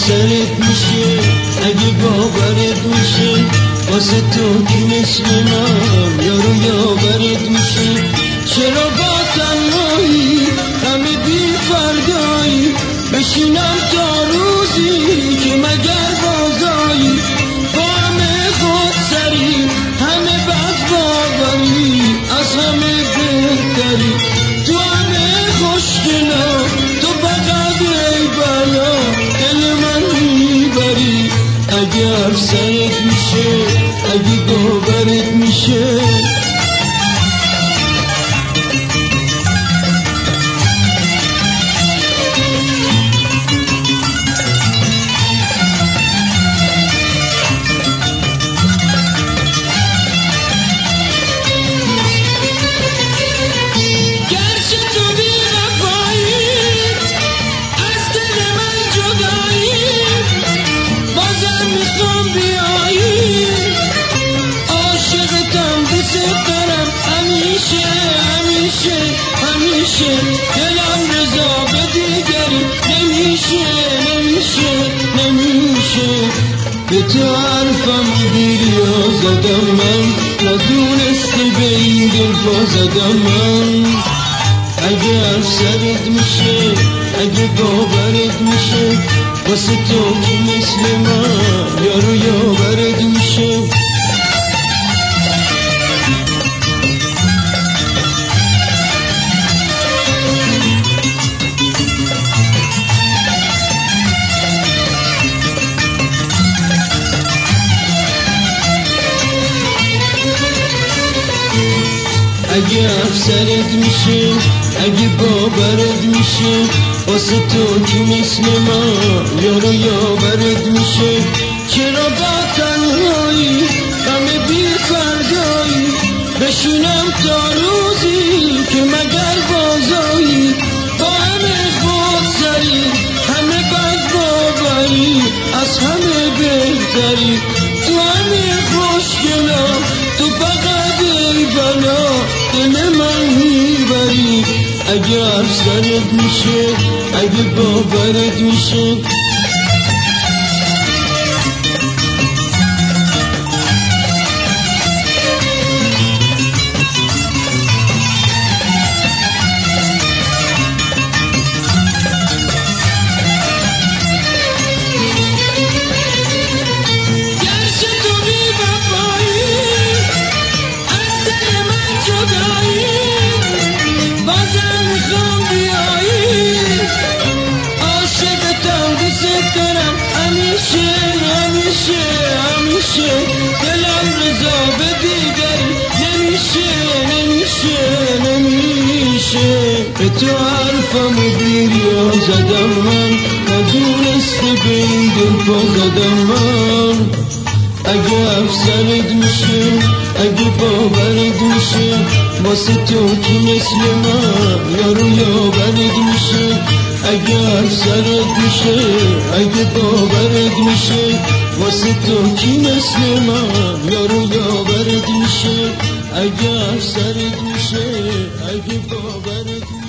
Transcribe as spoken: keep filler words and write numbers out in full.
سرت میشه اگه باورت میشه واسه تو کی مثل من یارو یاورت میشه. چرا با تنهایی همه بی فردایی بشینم تا روزی که مگر بازایی با همه خودسری همه بد باوری از همه بهتری تو همه خوشگلا تو فقط ای بلا دل من میبری. اگر سرت میشه اگه باورت میشه دلم رضا به دیگری نمیشه نمیشه نمیشه. به تو حرفم بیریا زدم من ندونستی به این دل پا زدم من. اگه حرف سرت میشه اگه باورت میشه واسه تو کی مثل من یارو یاورت میشه. اگه افسرت میشه اگه باورت میشه واسه تو کی مثل من یارو یاورت میشه. چرا با تنهایی همه بی فردایی بشینم تا روزی که مگر بازایی با همه خودسری همه بد باوری از همه بهتری تو همه خوشگلا تو فقط ای بلا دل من میبری. اگه حرف سرت میشه اگه باورت میشه دلم رضا به دیگری نمیشه نمیشه نمیشه. به تو حرفمو بیریا زدم من ندونستی به این دل پا زدم من. اگه حرف سرت میشه اگه باورت میشه واسه تو کی مثل من یارو یاورت میشه. اگه حرف سرت میشه اگه باورت میشه واسه تو کی مثل من یارو یاورت میشه. اگه حرف سرت میشه اگه باورت میشه